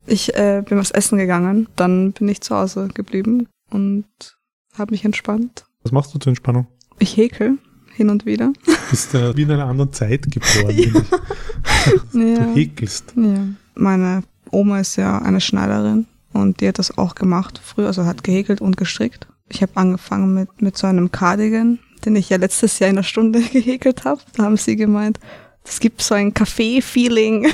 Ich bin was essen gegangen, dann bin ich zu Hause geblieben und habe mich entspannt. Was machst du zur Entspannung? Ich häkel hin und wieder. Du bist wie in einer anderen Zeit geboren. Ja. Du häkelst. Ja. Meine Oma ist ja eine Schneiderin und die hat das auch gemacht früher, also hat gehäkelt und gestrickt. Ich habe angefangen mit so einem Cardigan, den ich ja letztes Jahr in einer Stunde gehäkelt habe. Da haben sie gemeint, es gibt so ein Kaffee-Feeling.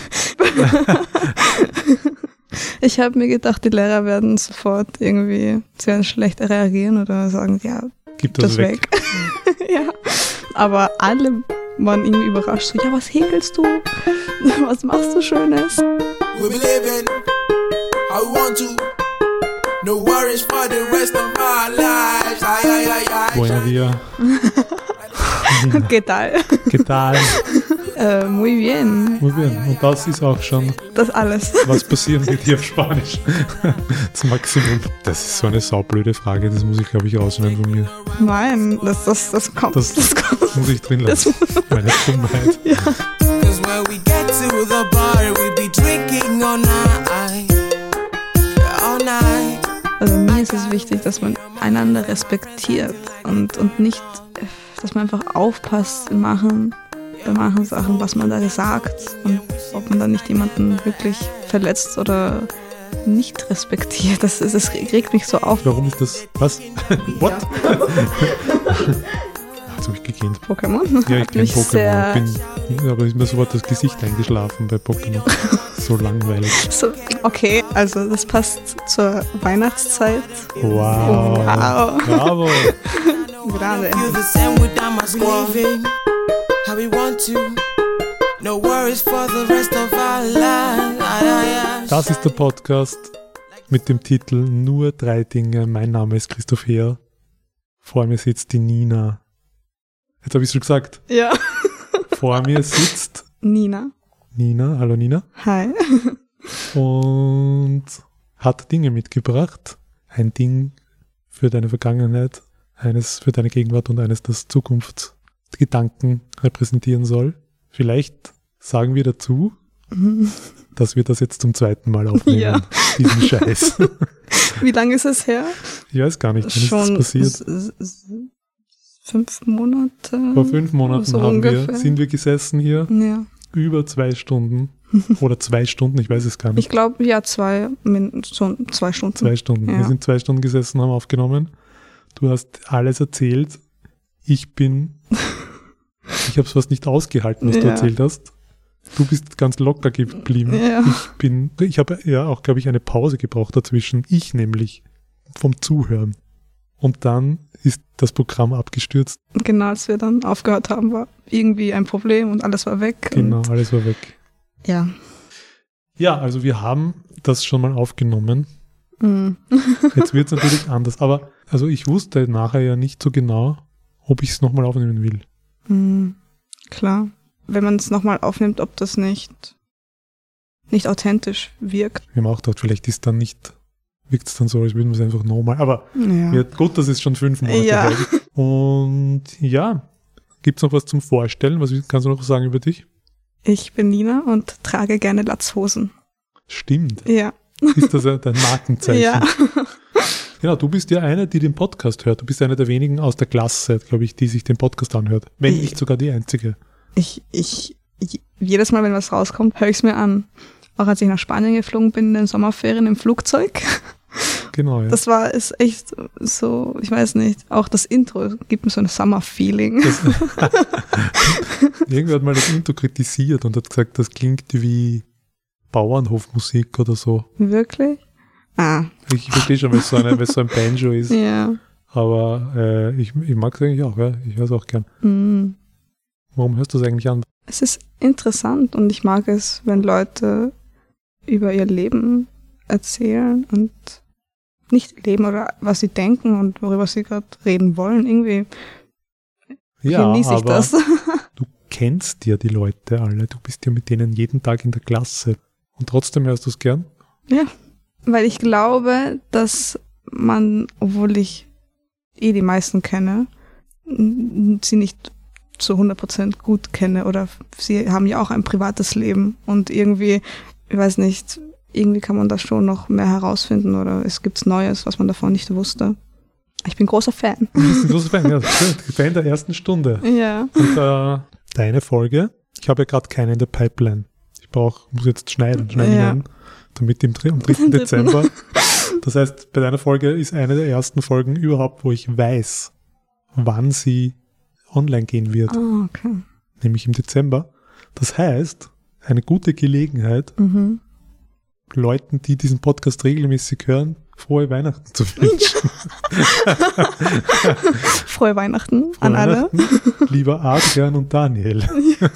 Ich habe mir gedacht, die Lehrer werden sofort irgendwie sehr schlecht reagieren oder sagen, ja, gib das weg. Ja, aber alle waren irgendwie überrascht. So, ja, was häkelst du? Was machst du Schönes? We'll be living how we want to. No worries for the rest of our lives. Buenos días. ¿Qué tal? ¿Qué tal? Muy bien. Muy bien. Und das ist auch schon Das alles. was passieren wird hier auf Spanisch. Das Maximum. Das ist so eine saublöde Frage, das muss ich, glaube ich, rausnehmen von mir. Nein, das kommt. Das kommt. muss ich drin lassen. Meine Dummheit. Ja. Cause when we get to the bar, we'll be drinking all night. All night. Also mir ist es wichtig, dass man einander respektiert und nicht, dass man einfach aufpasst bei manchen Sachen, was man da sagt und ob man da nicht jemanden wirklich verletzt oder nicht respektiert. Das regt mich so auf. Warum ist das? Was? What? Jetzt habe ich gegähnt. Pokémon? Ja, ich kenne Mich Pokémon. Aber ist mir sofort das Gesicht eingeschlafen bei Pokémon. So langweilig. So, okay, also das passt zur Weihnachtszeit. Wow. Wow. Bravo. Gerade. Feel the same without my living how we want to. No worries for the rest of our lives. Das ist der Podcast mit dem Titel Nur 3 Dinge. Mein Name ist Christoph Heer. Vor mir sitzt die Nina. Jetzt habe ich es schon gesagt. Ja. Vor mir sitzt Nina. Nina. Hallo Nina. Hi. Und hat Dinge mitgebracht. Ein Ding für deine Vergangenheit, eines für deine Gegenwart und eines, das Zukunftsgedanken repräsentieren soll. Vielleicht sagen wir dazu, dass wir das jetzt zum 2. Mal aufnehmen. Ja. Diesen Scheiß. Wie lange ist es her? Ich weiß gar nicht, wann ist das Schon passiert. 5 Monate. Vor 5 Monaten so ungefähr. sind wir gesessen hier. Ja. Über 2 Stunden. Oder 2 Stunden, ich weiß es gar nicht. Ich glaube, ja, 2 Stunden. 2 Stunden. Ja. Wir sind 2 Stunden gesessen, haben aufgenommen. Du hast alles erzählt. Ich habe es fast nicht ausgehalten, was du erzählt hast. Du bist ganz locker geblieben. Ja. Ich habe ja auch, glaube ich, eine Pause gebraucht dazwischen. Ich nämlich. Vom Zuhören. Und dann ist das Programm abgestürzt. Genau, als wir dann aufgehört haben, war irgendwie ein Problem und alles war weg. Genau, alles war weg. Ja. Ja, also wir haben das schon mal aufgenommen. Mhm. Jetzt wird es natürlich anders. Aber also ich wusste nachher ja nicht so genau, ob ich es nochmal aufnehmen will. Mhm. Klar. Wenn man es nochmal aufnimmt, ob das nicht authentisch wirkt. Wir haben auch gedacht, vielleicht wirkt es dann so, als würden wir es einfach nochmal. Aber Ja. gut, das ist schon 5 Monate Ja. her. Und ja, gibt es noch was zum Vorstellen? Was kannst du noch sagen über dich? Ich bin Nina und trage gerne Latzhosen. Stimmt. Ja. Ist das dein Markenzeichen? Ja. Genau, du bist ja eine, die den Podcast hört. Du bist eine der wenigen aus der Klasse, glaube ich, die sich den Podcast anhört. Wenn nicht sogar die einzige. Ich jedes Mal, wenn was rauskommt, höre ich es mir an. Auch als ich nach Spanien geflogen bin in den Sommerferien im Flugzeug. Genau, ja. Das ist echt so, ich weiß nicht, auch das Intro gibt mir so ein Summer-Feeling. Irgendwer hat mal das Intro kritisiert und hat gesagt, das klingt wie Bauernhofmusik oder so. Wirklich? Ah. Ich verstehe schon, weil es so ein Banjo ist. Ja. Aber ich mag es eigentlich auch, ja. Ich höre es auch gern. Mhm. Warum hörst du es eigentlich an? Es ist interessant und ich mag es, wenn Leute über ihr Leben erzählen und nicht leben oder was sie denken und worüber sie gerade reden wollen. Irgendwie genieße ich aber das. Du kennst ja die Leute alle. Du bist ja mit denen jeden Tag in der Klasse. Und trotzdem hörst du es gern? Ja, weil ich glaube, dass man, obwohl ich die meisten kenne, sie nicht zu 100% gut kenne oder sie haben ja auch ein privates Leben und irgendwie, ich weiß nicht, irgendwie kann man da schon noch mehr herausfinden oder es gibt Neues, was man davon nicht wusste. Ich bin großer Fan. Du bist ein großer Fan, ja. Fan der ersten Stunde. Ja. Und deine Folge, ich habe ja gerade keine in der Pipeline. Muss jetzt schneiden rein, damit am 3. Dezember. Das heißt, bei deiner Folge ist eine der ersten Folgen überhaupt, wo ich weiß, wann sie online gehen wird. Ah, okay. Nämlich im Dezember. Das heißt, eine gute Gelegenheit, Leuten, die diesen Podcast regelmäßig hören, frohe Weihnachten zu wünschen. Frohe Weihnachten an alle. Lieber Adrian und Daniel.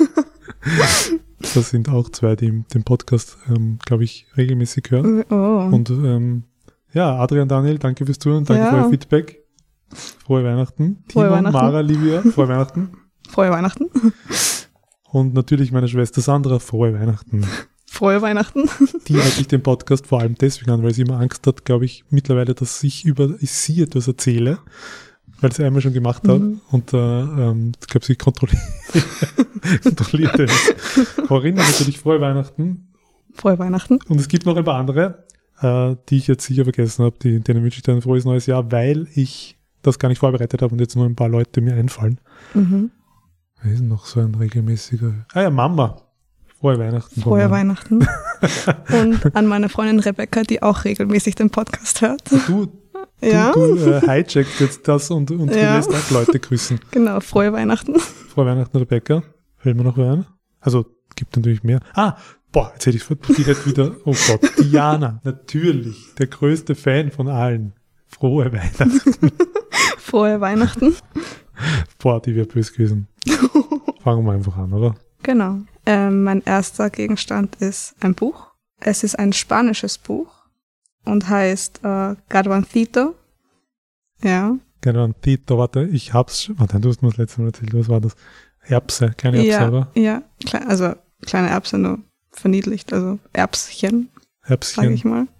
Das sind auch zwei, die den Podcast, glaube ich, regelmäßig hören. Oh. Und Adrian, Daniel, danke fürs Zuhören, danke für euer Feedback. Frohe Weihnachten. Frohe Weihnachten. Mara, Livia, frohe Weihnachten. Frohe Weihnachten. Und natürlich meine Schwester Sandra, frohe Weihnachten. Frohe Weihnachten. Die hört sich den Podcast vor allem deswegen an, weil sie immer Angst hat, glaube ich, mittlerweile, dass ich über sie etwas erzähle, weil sie einmal schon gemacht hat. Und ich glaube, sie kontrolliert das. Corinna, natürlich frohe Weihnachten. Frohe Weihnachten. Und es gibt noch ein paar andere, die ich jetzt sicher vergessen habe, denen wünsche ich dann ein frohes neues Jahr, weil ich das gar nicht vorbereitet habe und jetzt nur ein paar Leute mir einfallen. Wer ist noch so ein regelmäßiger? Mama. Frohe Weihnachten. Frohe Weihnachten. Und an meine Freundin Rebecca, die auch regelmäßig den Podcast hört. Du hijackst jetzt das und du lässt auch Leute grüßen. Genau, frohe Weihnachten. Frohe Weihnachten, Rebecca. Fällt mir noch wer ein? Also, gibt natürlich mehr. Jetzt hätte ich die hätte wieder, oh Gott, Diana, natürlich, der größte Fan von allen. Frohe Weihnachten. Frohe Weihnachten. Die wird böse gewesen. Fangen wir einfach an, oder? Genau. Mein erster Gegenstand ist ein Buch. Es ist ein spanisches Buch und heißt Garbancito. Ja. Garbancito, warte, ich hab's schon. Warte, du hast mir das letzte Mal erzählt, was war das? Erbse, kleine Erbse, oder? Ja, also kleine Erbse, nur verniedlicht, also Erbschen, sage ich mal.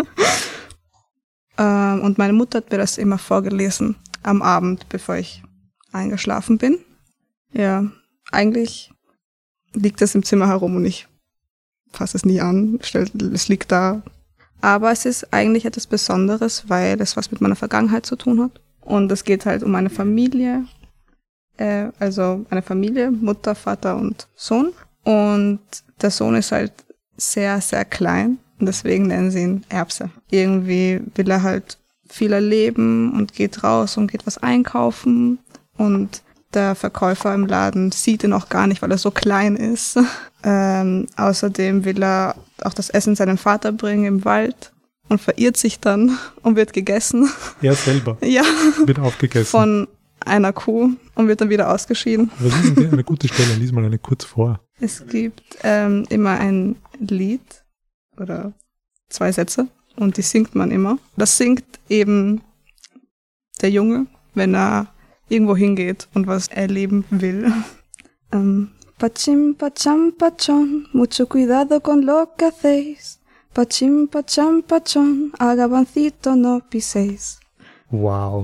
Und meine Mutter hat mir das immer vorgelesen am Abend, bevor ich eingeschlafen bin. Ja, eigentlich liegt es im Zimmer herum und ich fasse es nie an, es liegt da. Aber es ist eigentlich etwas Besonderes, weil es was mit meiner Vergangenheit zu tun hat. Und es geht halt um eine Familie, also eine Familie, Mutter, Vater und Sohn. Und der Sohn ist halt sehr, sehr klein und deswegen nennen sie ihn Erbse. Irgendwie will er halt viel erleben und geht raus und geht was einkaufen und der Verkäufer im Laden sieht ihn auch gar nicht, weil er so klein ist. Außerdem will er auch das Essen seinem Vater bringen im Wald und verirrt sich dann und wird gegessen. Er selber? Ja. Wird aufgegessen. Von einer Kuh und wird dann wieder ausgeschieden. Was ist denn eine gute Stelle? Lies mal eine kurz vor. Es gibt immer ein Lied oder 2 Sätze und die singt man immer. Das singt eben der Junge, wenn er irgendwo hingeht und was erleben will. Pachim, pacham, pachón, mucho cuidado con lo que hacéis. Pachim, pacham, pachón, a Garbancito no piséis. Wow.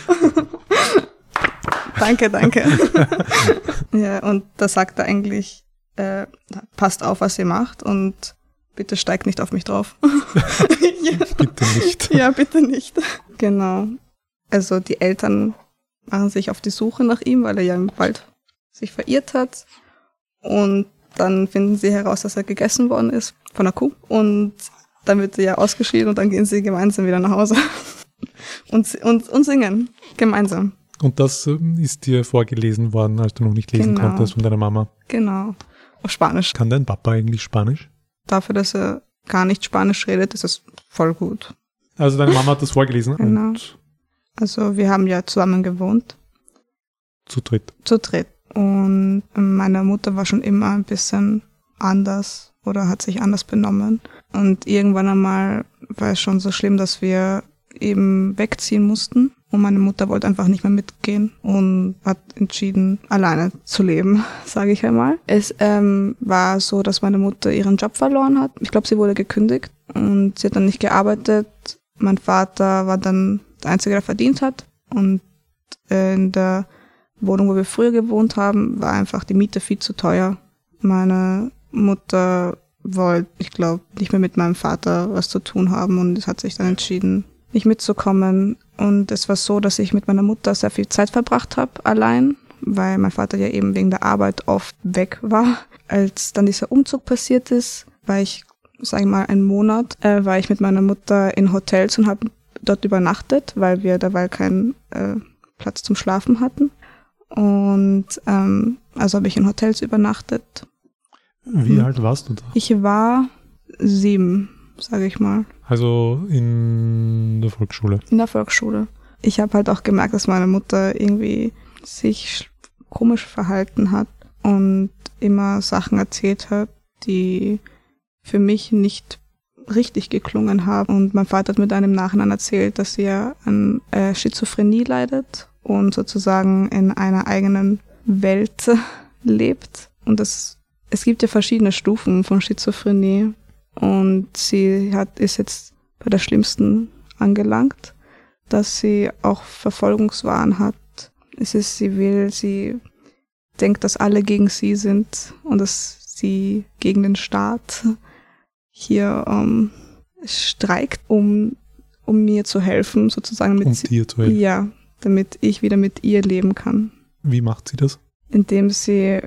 Danke. Ja, und da sagt er eigentlich, passt auf, was ihr macht und bitte steigt nicht auf mich drauf. Ja. Bitte nicht. Ja, bitte nicht. Genau. Also die Eltern machen sich auf die Suche nach ihm, weil er ja im Wald sich verirrt hat. Und dann finden sie heraus, dass er gegessen worden ist von einer Kuh. Und dann wird er ja ausgeschieden und dann gehen sie gemeinsam wieder nach Hause. Und singen gemeinsam. Und das ist dir vorgelesen worden, als du noch nicht lesen konntest von deiner Mama? Genau. Auf Spanisch. Kann dein Papa eigentlich Spanisch? Dafür, dass er gar nicht Spanisch redet, ist es voll gut. Also deine Mama hat das vorgelesen? Genau. Und also wir haben ja zusammen gewohnt. Zu dritt? Zu dritt. Und meine Mutter war schon immer ein bisschen anders oder hat sich anders benommen. Und irgendwann einmal war es schon so schlimm, dass wir eben wegziehen mussten. Und meine Mutter wollte einfach nicht mehr mitgehen und hat entschieden, alleine zu leben, sage ich einmal. Es war so, dass meine Mutter ihren Job verloren hat. Ich glaube, sie wurde gekündigt und sie hat dann nicht gearbeitet. Mein Vater war dann der Einzige, der verdient hat. Und in der Wohnung, wo wir früher gewohnt haben, war einfach die Miete viel zu teuer. Meine Mutter wollte, ich glaube, nicht mehr mit meinem Vater was zu tun haben und es hat sich dann entschieden, nicht mitzukommen. Und es war so, dass ich mit meiner Mutter sehr viel Zeit verbracht habe, allein, weil mein Vater ja eben wegen der Arbeit oft weg war. Als dann dieser Umzug passiert ist, war ich, sage ich mal, einen Monat, war ich mit meiner Mutter in Hotels und habe dort übernachtet, weil wir derweil keinen Platz zum Schlafen hatten. Und also habe ich in Hotels übernachtet. Wie alt warst du da? Ich war 7, sage ich mal. Also in der Volksschule? In der Volksschule. Ich habe halt auch gemerkt, dass meine Mutter irgendwie sich komisch verhalten hat und immer Sachen erzählt hat, die für mich nicht richtig geklungen haben. Und mein Vater hat mir dann im Nachhinein erzählt, dass sie ja an Schizophrenie leidet und sozusagen in einer eigenen Welt lebt. Und es gibt ja verschiedene Stufen von Schizophrenie. Und sie ist jetzt bei der schlimmsten angelangt, dass sie auch Verfolgungswahn hat. Sie denkt, dass alle gegen sie sind und dass sie gegen den Staat hier streikt, um mir zu helfen, sozusagen. Dir zu helfen? Ja, damit ich wieder mit ihr leben kann. Wie macht sie das? Indem sie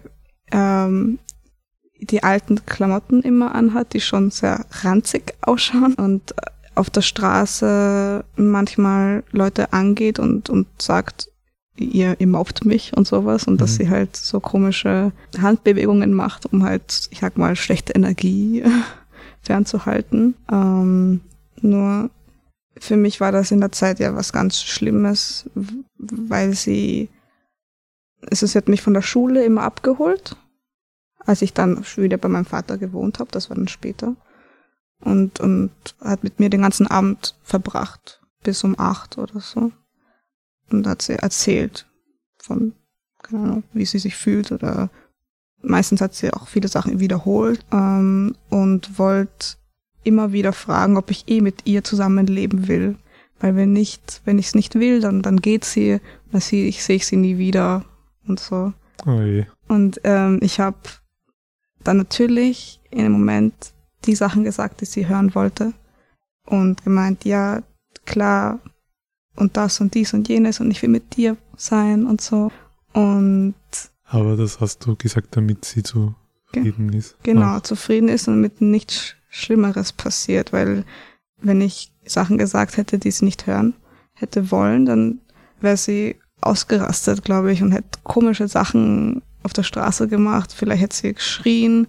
die alten Klamotten immer anhat, die schon sehr ranzig ausschauen und auf der Straße manchmal Leute angeht und sagt, ihr mobbt mich und sowas und dass sie halt so komische Handbewegungen macht, um halt, ich sag mal, schlechte Energie fernzuhalten. Nur für mich war das in der Zeit ja was ganz Schlimmes, weil sie hat mich von der Schule immer abgeholt, als ich dann wieder bei meinem Vater gewohnt habe, das war dann später, und hat mit mir den ganzen Abend verbracht, bis um 8 oder so. Und hat sie erzählt von, keine Ahnung, wie sie sich fühlt, oder meistens hat sie auch viele Sachen wiederholt und wollte immer wieder fragen, ob ich mit ihr zusammenleben will. Weil wenn ich es nicht will, dann geht sie, sehe ich sie nie wieder und so. Oh je. Und ich habe dann natürlich in dem Moment die Sachen gesagt, die sie hören wollte und gemeint, ja, klar, und das und dies und jenes und ich will mit dir sein und so. Und aber das hast du gesagt, damit sie zufrieden ist. Genau, zufrieden ist und mit nichts Schlimmeres passiert, weil wenn ich Sachen gesagt hätte, die sie nicht hören hätte wollen, dann wäre sie ausgerastet, glaube ich, und hätte komische Sachen auf der Straße gemacht. Vielleicht hätte sie geschrien.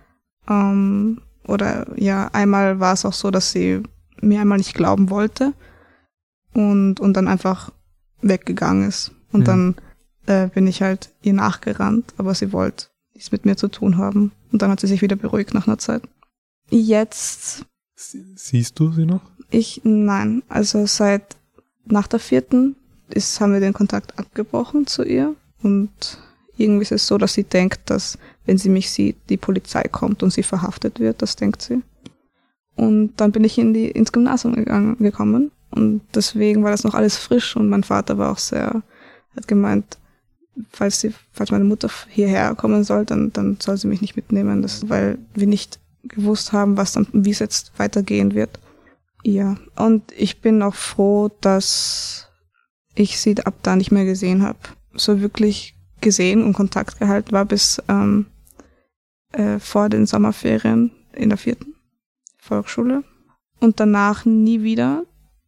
Oder ja, einmal war es auch so, dass sie mir einmal nicht glauben wollte und dann einfach weggegangen ist. Und dann bin ich halt ihr nachgerannt, aber sie wollte nichts mit mir zu tun haben. Und dann hat sie sich wieder beruhigt nach einer Zeit. Jetzt... Siehst du sie noch? Nein. Also nach der 4. haben wir den Kontakt abgebrochen zu ihr. Und irgendwie ist es so, dass sie denkt, dass, wenn sie mich sieht, die Polizei kommt und sie verhaftet wird. Das denkt sie. Und dann bin ich ins Gymnasium gekommen. Und deswegen war das noch alles frisch. Und mein Vater war auch hat gemeint, falls meine Mutter hierher kommen soll, dann soll sie mich nicht mitnehmen. Weil wir nicht gewusst haben, wie es jetzt weitergehen wird. Ja, und ich bin auch froh, dass ich sie ab da nicht mehr gesehen habe. So wirklich gesehen und Kontakt gehalten war bis vor den Sommerferien in der 4. Volksschule. Und danach nie wieder.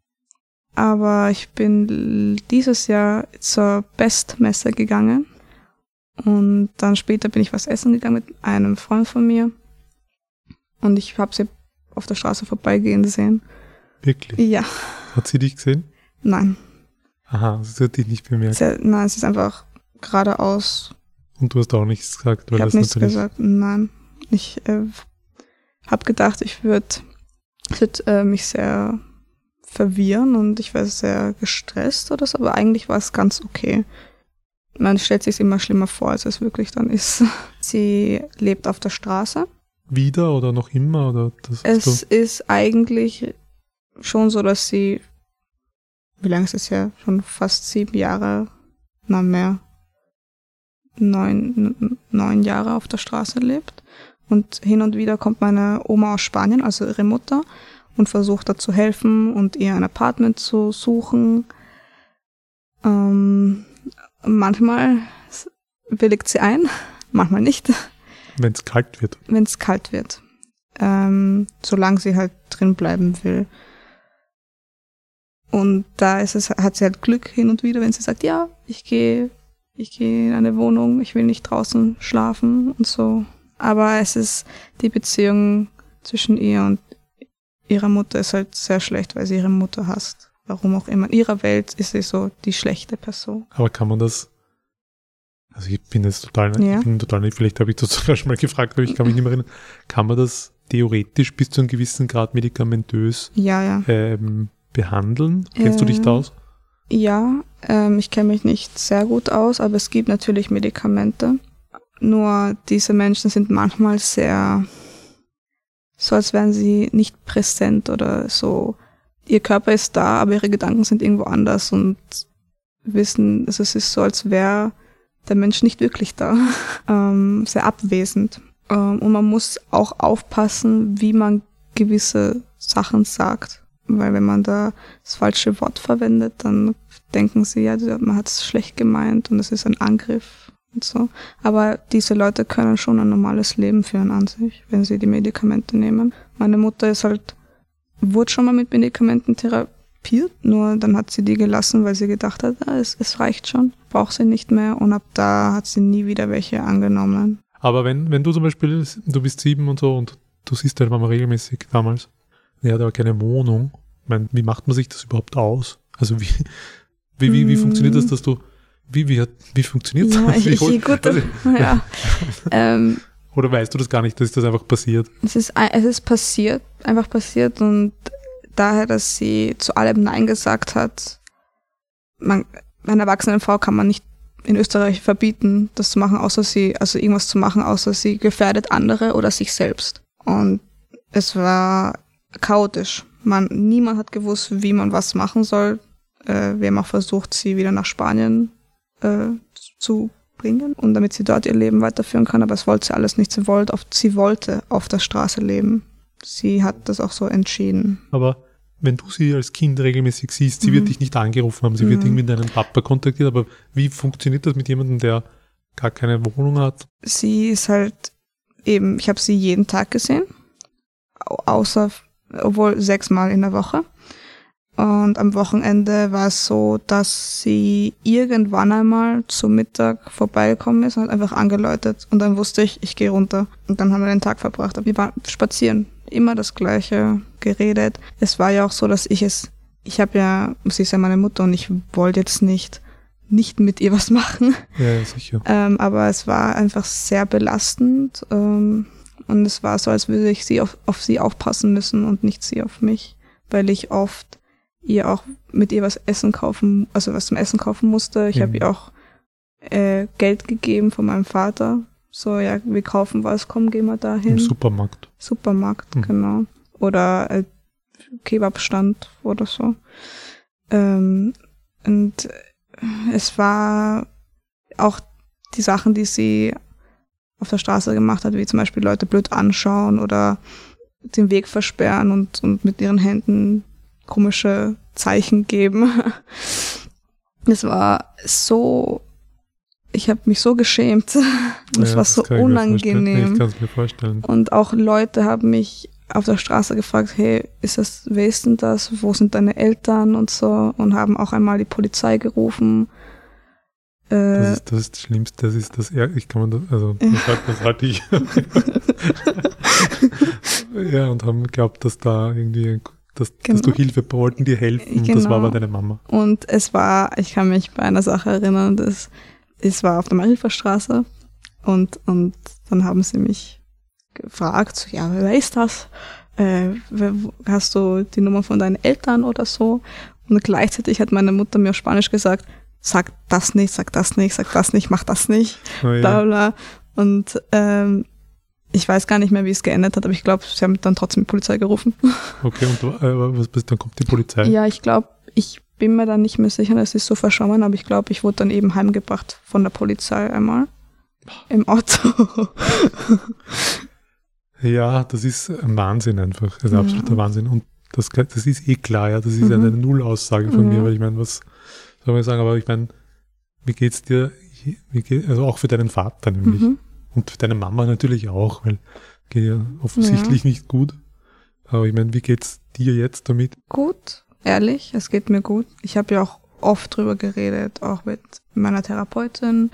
Aber ich bin dieses Jahr zur Bestmesse gegangen. Und dann später bin ich was essen gegangen mit einem Freund von mir. Und ich habe sie auf der Straße vorbeigehen sehen. Wirklich? Ja. Hat sie dich gesehen? Nein. Aha, sie hat dich nicht bemerkt. Nein, es ist einfach geradeaus. Und du hast auch nichts gesagt? Ich habe nichts gesagt, nein. Ich habe gedacht, ich würde mich sehr verwirren und ich wäre sehr gestresst oder so, aber eigentlich war es ganz okay. Man stellt sich immer schlimmer vor, als es wirklich dann ist. Sie lebt auf der Straße. Wieder oder noch immer? Oder es ist eigentlich schon so, dass sie, wie lange ist es ja? Schon fast 7 Jahre, mehr, 9 Jahre auf der Straße lebt. Und hin und wieder kommt meine Oma aus Spanien, also ihre Mutter, und versucht da zu helfen und ihr ein Apartment zu suchen. Manchmal willigt sie ein, manchmal nicht. Wenn es kalt wird. Wenn es kalt wird. Solange sie halt drin bleiben will. Und da hat sie halt Glück hin und wieder, wenn sie sagt, ja, ich gehe in eine Wohnung, ich will nicht draußen schlafen und so. Aber die Beziehung zwischen ihr und ihrer Mutter ist halt sehr schlecht, weil sie ihre Mutter hasst. Warum auch immer. In ihrer Welt ist sie so die schlechte Person. Aber kann man das, also ich bin jetzt total nicht, vielleicht habe ich das sogar schon mal gefragt, aber ich kann mich nicht mehr erinnern, kann man das theoretisch bis zu einem gewissen Grad medikamentös behandeln? Kennst du dich da aus? Ja, ich kenne mich nicht sehr gut aus, aber es gibt natürlich Medikamente. Nur diese Menschen sind manchmal sehr, so als wären sie nicht präsent oder so. Ihr Körper ist da, aber ihre Gedanken sind irgendwo anders und wissen, also es ist so, als wäre der Mensch nicht wirklich da. Sehr abwesend. Und man muss auch aufpassen, wie man gewisse Sachen sagt. Weil wenn man da das falsche Wort verwendet, dann denken sie, ja, man hat es schlecht gemeint und es ist ein Angriff und so. Aber diese Leute können schon ein normales Leben führen an sich, wenn sie die Medikamente nehmen. Meine Mutter wurde schon mal mit Medikamenten therapiert, nur dann hat sie die gelassen, weil sie gedacht hat, es reicht schon, braucht sie nicht mehr, und ab da hat sie nie wieder welche angenommen. Aber wenn du zum Beispiel, du bist 7 und so und du siehst deine Mama regelmäßig damals, die hat aber keine Wohnung, ich meine, wie macht man sich das überhaupt aus? Also wie funktioniert das, dass du, wie funktioniert das? Oder weißt du das gar nicht, dass das einfach passiert? Es ist einfach passiert, und daher, dass sie zu allem Nein gesagt hat, einer erwachsenen Frau kann man nicht in Österreich verbieten, das zu machen, irgendwas zu machen, außer sie gefährdet andere oder sich selbst. Und es war chaotisch. Niemand hat gewusst, wie man was machen soll. Wir haben auch versucht, sie wieder nach Spanien zu bringen, und damit sie dort ihr Leben weiterführen kann, aber es wollte sie alles nicht. Sie wollte auf der Straße leben. Sie hat das auch so entschieden. Aber wenn du sie als Kind regelmäßig siehst, sie wird dich nicht angerufen haben, sie wird irgendwie deinen Papa kontaktiert, aber wie funktioniert das mit jemandem, der gar keine Wohnung hat? Sie ist halt eben, ich habe sie jeden Tag gesehen, obwohl 6-mal in der Woche. Und am Wochenende war es so, dass sie irgendwann einmal zum Mittag vorbeigekommen ist und hat einfach angeläutet. Und dann wusste ich gehe runter. Und dann haben wir den Tag verbracht. Aber wir waren spazieren. Immer das Gleiche, geredet. Es war ja auch so, dass sie ist ja meine Mutter, und ich wollte jetzt nicht mit ihr was machen. Ja, sicher. Aber es war einfach sehr belastend. Und es war so, als würde ich auf sie aufpassen müssen und nicht sie auf mich. Weil ich oft mit ihr was zum Essen kaufen musste. Ich habe ihr auch Geld gegeben von meinem Vater. So, ja, wir kaufen was, komm, gehen wir da hin. Im Supermarkt. Genau. Oder Kebabstand oder so. Und es war auch die Sachen, die sie auf der Straße gemacht hat, wie zum Beispiel Leute blöd anschauen oder den Weg versperren und mit ihren Händen komische Zeichen geben. Es war so, ich habe mich so geschämt. Es war so unangenehm. Ich kann es mir vorstellen. Und auch Leute haben mich auf der Straße gefragt, hey, wer ist denn das? Wo sind deine Eltern und so? Und haben auch einmal die Polizei gerufen. Das ist das Schlimmste, das ist das das halte ich. Ja, und haben geglaubt, dass da irgendwie, dass du Hilfe wollten, dir helfen. Genau. Das war aber deine Mama. Und ich kann mich bei einer Sache erinnern, es war auf der Marilferstraße, und dann haben sie mich gefragt, ja, wer ist das? Hast du die Nummer von deinen Eltern oder so? Und gleichzeitig hat meine Mutter mir auf Spanisch gesagt, sag das nicht, mach das nicht, bla bla. Und ich weiß gar nicht mehr, wie es geendet hat, aber ich glaube, sie haben dann trotzdem die Polizei gerufen. Okay, und dann kommt die Polizei? Ja, ich glaube, ich bin mir dann nicht mehr sicher, es ist so verschwommen, aber ich glaube, ich wurde dann eben heimgebracht von der Polizei einmal im Auto. Ja, das ist ein Wahnsinn einfach. Das ist absoluter Wahnsinn. Und das ist eh klar, ja. Das ist eine Nullaussage von mir, weil ich meine, was soll man sagen, aber ich meine, wie geht's dir, also auch für deinen Vater nämlich. Und für deine Mama natürlich auch, weil geht ja offensichtlich nicht gut. Aber ich meine, wie geht's dir jetzt damit? Gut, ehrlich, es geht mir gut. Ich habe ja auch oft drüber geredet, auch mit meiner Therapeutin.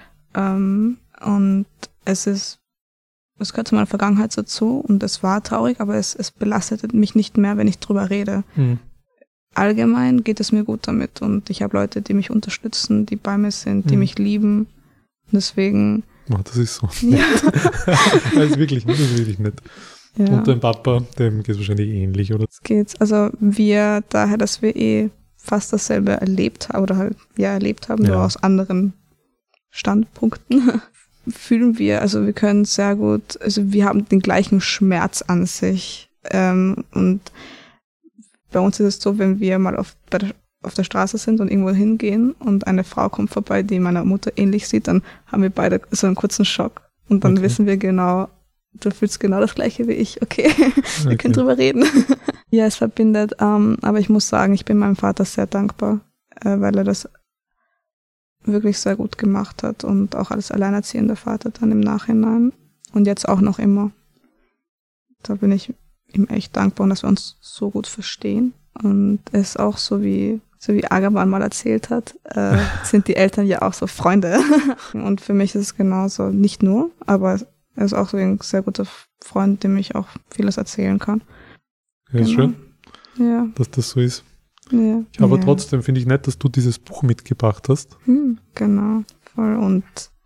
Und es gehört zu meiner Vergangenheit dazu und es war traurig, aber es belastet mich nicht mehr, wenn ich drüber rede. Allgemein geht es mir gut damit und ich habe Leute, die mich unterstützen, die bei mir sind, die mich lieben. Deswegen... Oh, das ist so nett. Das ist wirklich nett. Ja. Und dein Papa, dem geht es wahrscheinlich ähnlich, oder? Es geht. Also daher, dass wir fast dasselbe erlebt haben, nur aus anderen Standpunkten, fühlen wir, also wir können sehr gut, also wir haben den gleichen Schmerz an sich. Und bei uns ist es so, wenn wir mal auf der Straße sind und irgendwo hingehen und eine Frau kommt vorbei, die meiner Mutter ähnlich sieht, dann haben wir beide so einen kurzen Schock. Und dann wissen wir genau, du fühlst genau das Gleiche wie ich. Okay, wir können drüber reden. Ja, es verbindet. Aber ich muss sagen, ich bin meinem Vater sehr dankbar, weil er das wirklich sehr gut gemacht hat und auch als alleinerziehender Vater dann im Nachhinein und jetzt auch noch immer. Da bin ich ihm echt dankbar und dass wir uns so gut verstehen. Und es ist auch so wie Agaban mal erzählt hat, sind die Eltern ja auch so Freunde. Und für mich ist es genauso, nicht nur, aber er ist auch so ein sehr guter Freund, dem ich auch vieles erzählen kann. Ja, ist schön, dass das so ist. Ja. Aber trotzdem finde ich nett, dass du dieses Buch mitgebracht hast. Genau, voll. Und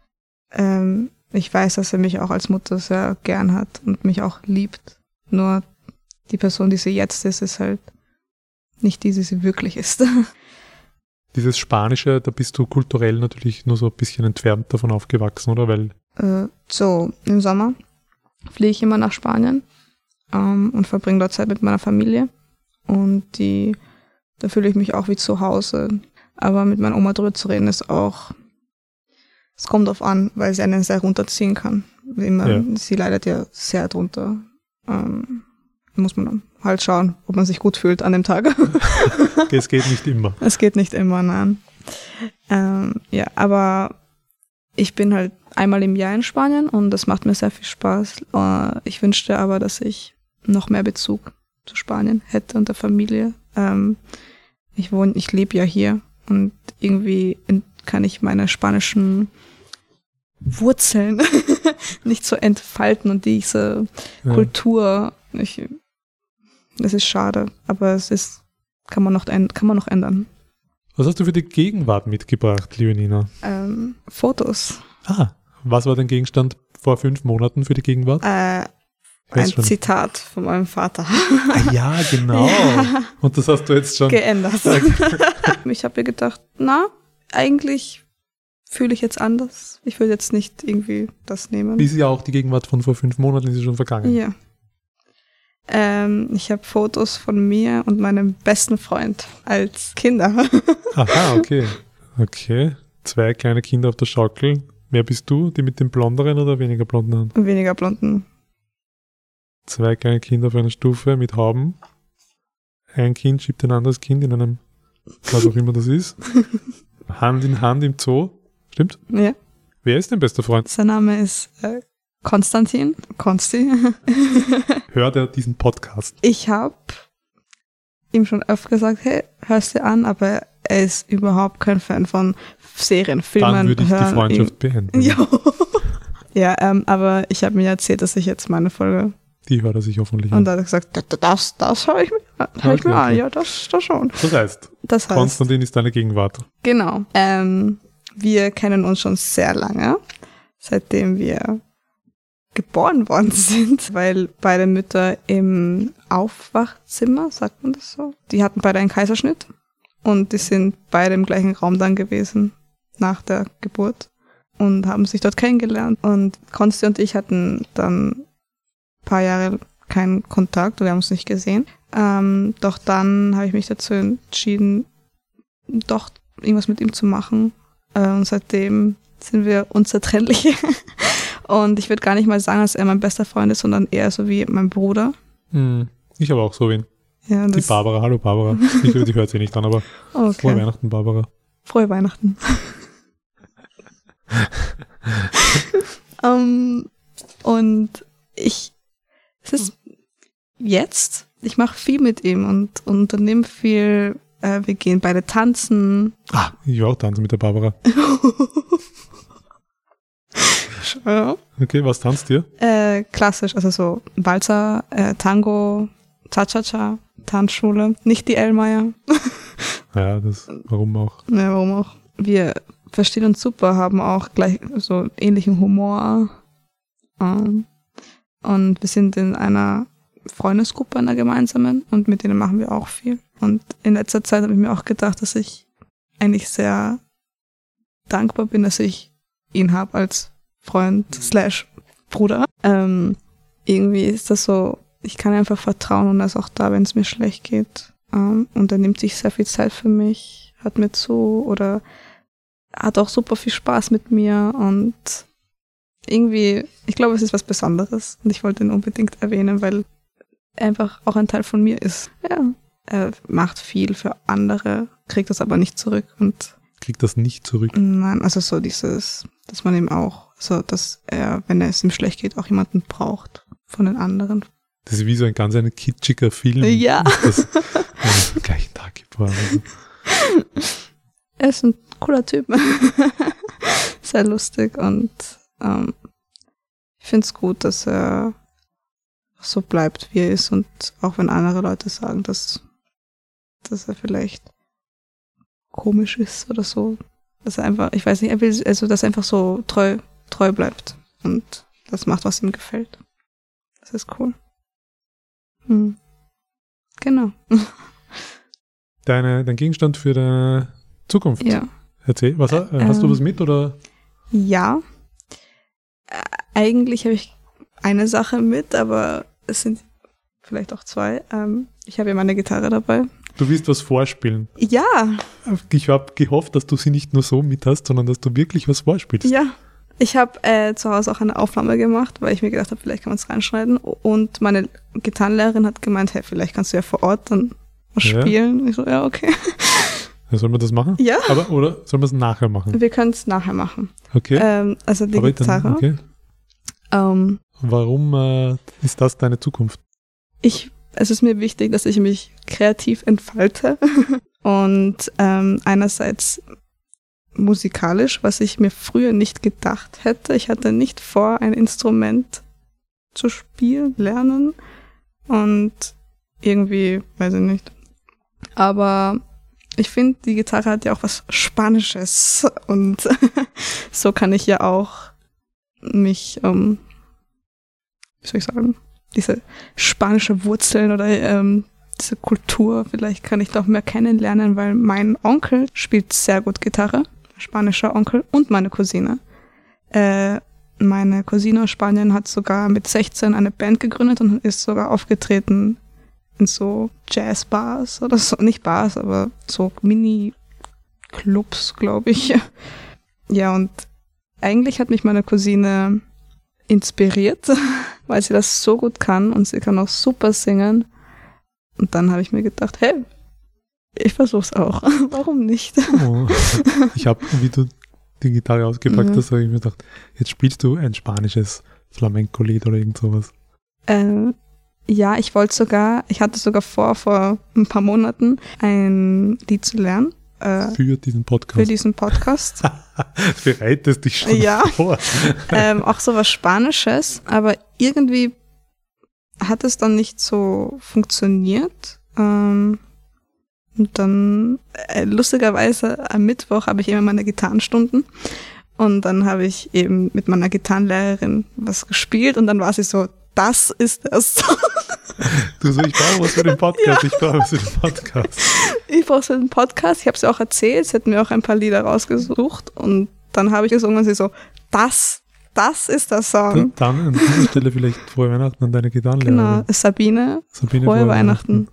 ich weiß, dass er mich auch als Mutter sehr gern hat und mich auch liebt. Nur die Person, die sie jetzt ist halt nicht die sie wirklich ist. Dieses Spanische, da bist du kulturell natürlich nur so ein bisschen entfernt davon aufgewachsen, oder? Weil so, im Sommer fliege ich immer nach Spanien und verbringe dort Zeit mit meiner Familie. Und da fühle ich mich auch wie zu Hause. Aber mit meiner Oma drüber zu reden ist auch, es kommt drauf an, weil sie einen sehr runterziehen kann. Sie leidet ja sehr drunter. Muss man dann halt schauen, ob man sich gut fühlt an dem Tag. Es geht nicht immer. Es geht nicht immer, nein. Aber ich bin halt einmal im Jahr in Spanien und das macht mir sehr viel Spaß. Ich wünschte aber, dass ich noch mehr Bezug zu Spanien hätte und der Familie. Ich lebe ja hier und irgendwie kann ich meine spanischen Wurzeln nicht so entfalten und diese Kultur. Das ist schade, aber kann man noch ändern. Was hast du für die Gegenwart mitgebracht, liebe Nina? Fotos. Was war dein Gegenstand vor 5 Monaten für die Gegenwart? Ein Zitat von meinem Vater. Ja, genau. Ja. Und das hast du jetzt schon geändert. Ich habe mir gedacht, eigentlich fühle ich jetzt anders. Ich will jetzt nicht irgendwie das nehmen. Ist ja auch die Gegenwart von vor 5 Monaten, ist sie schon vergangen. Ja. Ich habe Fotos von mir und meinem besten Freund als Kinder. Aha, okay. Okay. 2 kleine Kinder auf der Schaukel. Wer bist du? Die mit den blonderen oder weniger blonden Haaren? Weniger blonden. 2 kleine Kinder auf einer Stufe mit Hauben. Ein Kind schiebt ein anderes Kind in einem, was auch immer das ist. Hand in Hand im Zoo. Stimmt? Ja. Wer ist dein bester Freund? Sein Name ist Konstantin. Konsti. Hört er diesen Podcast? Ich habe ihm schon öfter gesagt, hey, hörst dir an, aber er ist überhaupt kein Fan von Serien, Filmen. Dann würde ich die Freundschaft beenden. Ja, aber ich habe mir erzählt, dass ich jetzt meine Folge... Die hört er sich hoffentlich an. Und da hat er gesagt, das höre ich mir an. Ja, das schon. Das heißt, Konstantin ist deine Gegenwart. Genau. Wir kennen uns schon sehr lange, seitdem wir geboren worden sind, weil beide Mütter im Aufwachzimmer, sagt man das so, die hatten beide einen Kaiserschnitt und die sind beide im gleichen Raum dann gewesen nach der Geburt und haben sich dort kennengelernt. Und Konsti und ich hatten dann ein paar Jahre keinen Kontakt, wir haben uns nicht gesehen. Doch dann habe ich mich dazu entschieden, doch irgendwas mit ihm zu machen. Und seitdem sind wir unzertrennlich. Und ich würde gar nicht mal sagen, dass er mein bester Freund ist, sondern eher so wie mein Bruder. Ich habe auch so wen. Ja, Die Barbara, hallo Barbara. Die hört sie nicht an, aber okay. frohe Weihnachten, Barbara. Frohe Weihnachten. Und ich mache viel mit ihm und unternehme viel. Wir gehen beide tanzen. Ich will auch tanzen mit der Barbara. Ja. Okay, was tanzt ihr? Klassisch, also so Walzer, Tango, Cha-Cha-Cha, Tanzschule, nicht die Ellmeier. Ja, warum auch? Ja, warum auch? Wir verstehen uns super, haben auch gleich so ähnlichen Humor. Und wir sind in einer Freundesgruppe, einer gemeinsamen, und mit denen machen wir auch viel. Und in letzter Zeit habe ich mir auch gedacht, dass ich eigentlich sehr dankbar bin, dass ich ihn habe als Freund / Bruder. Irgendwie ist das so, ich kann einfach vertrauen und er ist auch da, wenn es mir schlecht geht. Und er nimmt sich sehr viel Zeit für mich, hört mir zu oder hat auch super viel Spaß mit mir und irgendwie, ich glaube, es ist was Besonderes und ich wollte ihn unbedingt erwähnen, weil er einfach auch ein Teil von mir ist. Ja, er macht viel für andere, kriegt das aber nicht zurück und kriegt das nicht zurück? Nein, also so dieses, dass man ihm auch, so dass er, wenn es ihm schlecht geht, auch jemanden braucht von den anderen. Das ist wie so ein ganz kitschiger Film. Ja. Das am gleichen Tag geboren. Er ist ein cooler Typ. Sehr lustig und ich finde es gut, dass er so bleibt, wie er ist und auch wenn andere Leute sagen, dass er vielleicht komisch ist oder so, dass er einfach, ich weiß nicht, er will, also dass er einfach so treu bleibt und das macht, was ihm gefällt. Das ist cool. Genau. Dein Gegenstand für deine Zukunft. Ja. Erzähl, hast du was mit oder? Ja. Eigentlich habe ich eine Sache mit, aber es sind vielleicht auch zwei. Ich habe ja meine Gitarre dabei. Du willst was vorspielen? Ja. Ich habe gehofft, dass du sie nicht nur so mit hast, sondern dass du wirklich was vorspielst. Ja. Ich habe zu Hause auch eine Aufnahme gemacht, weil ich mir gedacht habe, vielleicht kann man es reinschneiden. Und meine Gitarrenlehrerin hat gemeint, hey, vielleicht kannst du ja vor Ort dann was spielen. Ich so, ja, okay. Ja, sollen wir das machen? Ja. Oder sollen wir es nachher machen? Wir können es nachher machen. Okay. Also die Gitarre. Okay. Warum ist das deine Zukunft? Es ist mir wichtig, dass ich mich kreativ entfalte und einerseits musikalisch, was ich mir früher nicht gedacht hätte. Ich hatte nicht vor, ein Instrument zu spielen, lernen und irgendwie, weiß ich nicht. Aber ich finde, die Gitarre hat ja auch was Spanisches und so kann ich ja auch mich, wie soll ich sagen, diese spanische Wurzeln oder diese Kultur, vielleicht kann ich da auch mehr kennenlernen, weil mein Onkel spielt sehr gut Gitarre, spanischer Onkel und meine Cousine. Meine Cousine aus Spanien hat sogar mit 16 eine Band gegründet und ist sogar aufgetreten in so Jazzbars oder so, nicht Bars, aber so Mini-Clubs, glaube ich. Ja, und eigentlich hat mich meine Cousine inspiriert, weil sie das so gut kann und sie kann auch super singen. Und dann habe ich mir gedacht, hey, ich versuch's auch. Warum nicht? Oh. Ich habe, wie du die Gitarre ausgepackt hast, habe ich mir gedacht, jetzt spielst du ein spanisches Flamenco-Lied oder irgend sowas. Ja, ich hatte sogar vor ein paar Monaten ein Lied zu lernen. Für diesen Podcast. Bereitest dich schon vor. Auch so was Spanisches, aber irgendwie hat es dann nicht so funktioniert. Und dann, lustigerweise, am Mittwoch habe ich immer meine Gitarrenstunden. Und dann habe ich eben mit meiner Gitarrenlehrerin was gespielt und dann war sie so, das ist der Song. Du so, ich brauche was für den Podcast, Ich brauche was für den Podcast. Ich habe sie auch erzählt, sie hat mir auch ein paar Lieder rausgesucht und dann habe ich gesungen und sie so, das ist der Song. Dann an dieser Stelle vielleicht frohe Weihnachten an deine Gitarrenlehrerin. Genau, Sabine frohe Weihnachten.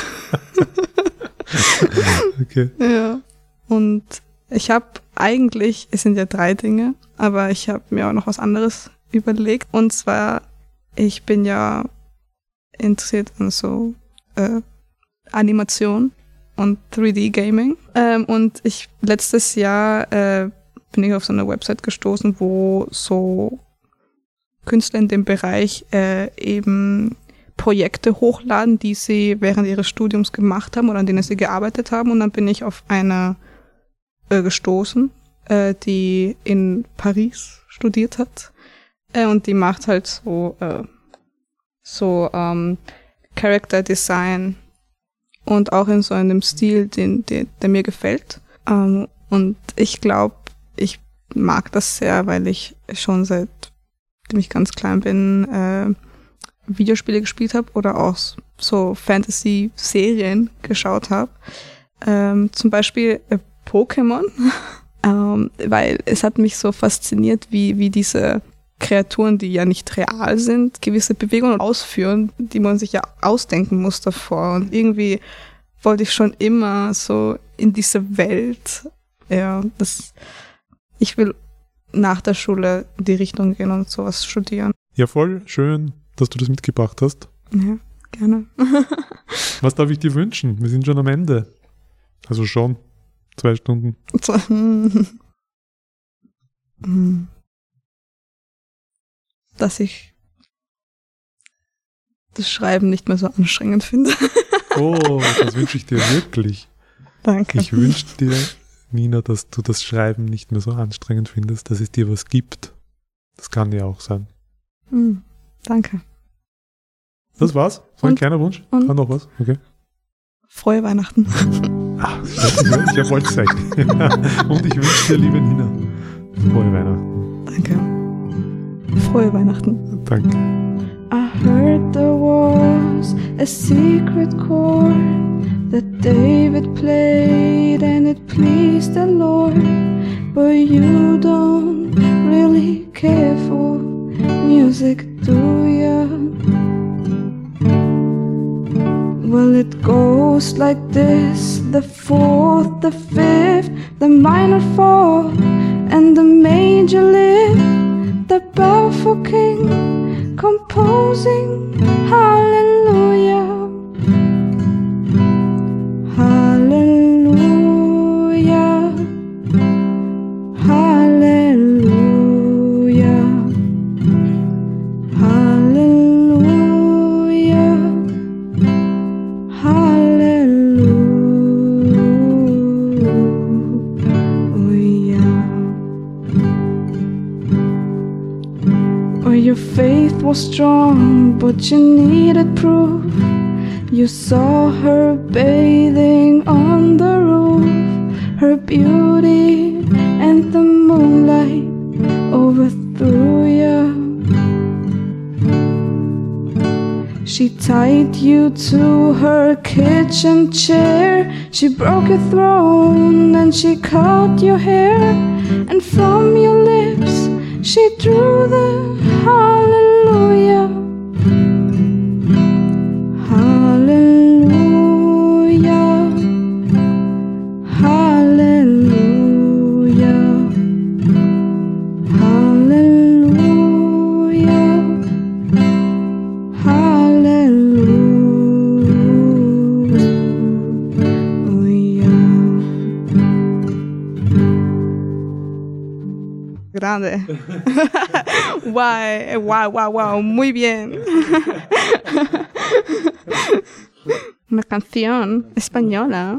Okay. Ja, und ich habe eigentlich, es sind ja 3 Dinge, aber ich habe mir auch noch was anderes überlegt. Und zwar, ich bin ja interessiert an so Animation und 3D-Gaming. Und letztes Jahr bin ich auf so eine Website gestoßen, wo so Künstler in dem Bereich eben Projekte hochladen, die sie während ihres Studiums gemacht haben oder an denen sie gearbeitet haben. Und dann bin ich auf eine gestoßen, die in Paris studiert hat. Und die macht halt so Character Design und auch in so einem Stil, der mir gefällt. Und ich glaube, ich mag das sehr, weil ich schon seitdem ich ganz klein bin Videospiele gespielt habe oder auch so Fantasy-Serien geschaut habe. Zum Beispiel Pokémon, weil es hat mich so fasziniert, wie diese Kreaturen, die ja nicht real sind, gewisse Bewegungen ausführen, die man sich ja ausdenken muss davor. Und irgendwie wollte ich schon immer so in diese Welt, ich will nach der Schule in die Richtung gehen und sowas studieren. Ja, voll schön, dass du das mitgebracht hast. Ja, gerne. Was darf ich dir wünschen? Wir sind schon am Ende. Also schon 2 Stunden. Dass ich das Schreiben nicht mehr so anstrengend finde. Oh, das wünsche ich dir wirklich. Danke. Ich wünsche dir, Nina, dass du das Schreiben nicht mehr so anstrengend findest, dass es dir was gibt. Das kann ja auch sein. Danke. Das war's? So ein kleiner Wunsch? Noch was? Okay. Frohe Weihnachten. Ich wollte es eigentlich. Und ich wünsche dir, liebe Nina, frohe Weihnachten. Danke. Frohe Weihnachten. Danke. I heard there was a secret chord that David played and it pleased the Lord, but you don't really care for music, do ya? Well, it goes like this: the 4th, the 5th, the minor 4, and the major lift, the barefoot king composing hallelujah, hallelujah, hallelujah, hallelujah, hallelujah. Or your faith was strong, but you needed proof. You saw her bathing on the roof, her beauty and the moonlight overthrew you. She tied you to her kitchen chair, she broke your throne and she cut your hair, and from your lips she drew the hallelujah, hallelujah, hallelujah, hallelujah, hallelujah. Grande. Wow, muy bien. Una canción española.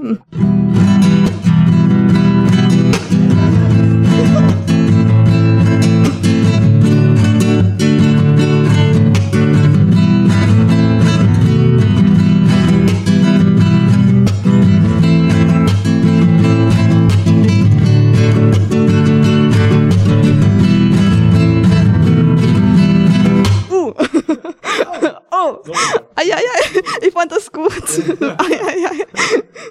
Oh, ich fand das gut.